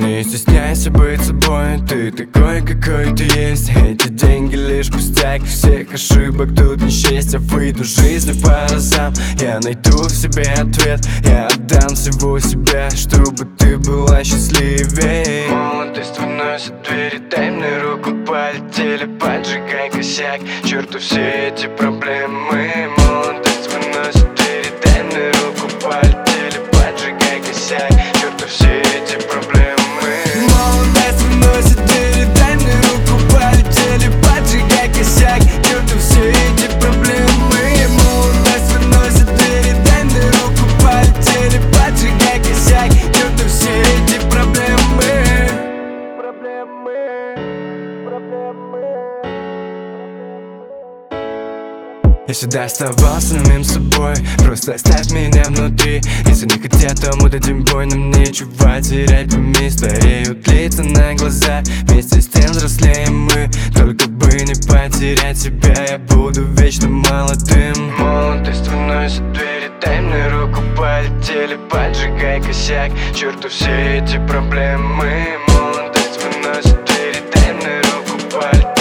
Не стесняйся быть собой, ты такой, какой ты есть. Эти деньги лишь пустяк, всех ошибок тут не счесть. Я выйду жизнью по разам, я найду в себе ответ. Я отдам всего себя, чтобы ты была счастливее. Молодость выносит двери, дай мне руку, полетели, поджигай косяк. Черту все эти проблемы. Молодость выносит двери, дай мне руку, полетели, поджигай косяк. Черту все эти проблемы. Молодость выносит двери, дай мне руку, полетели, поджигай косяк. Черту все эти проблемы. Молодость выносит двери, дай мне руку, полетели, поджигай косяк. Черту все эти проблемы. Я всегда оставался самим собой, просто оставь меня внутри. Если не хотят, то мы дадим бой, нам нечего терять, пойми, стареют лица на глаза. Вместе с тем взрослеем мы, только бы не потерять себя. Я буду вечно молодым. Молодость выносит двери, дай мне руку, полетели, поджигай косяк. Черту все эти проблемы. Молодость выносит двери, дай мне руку, полетели.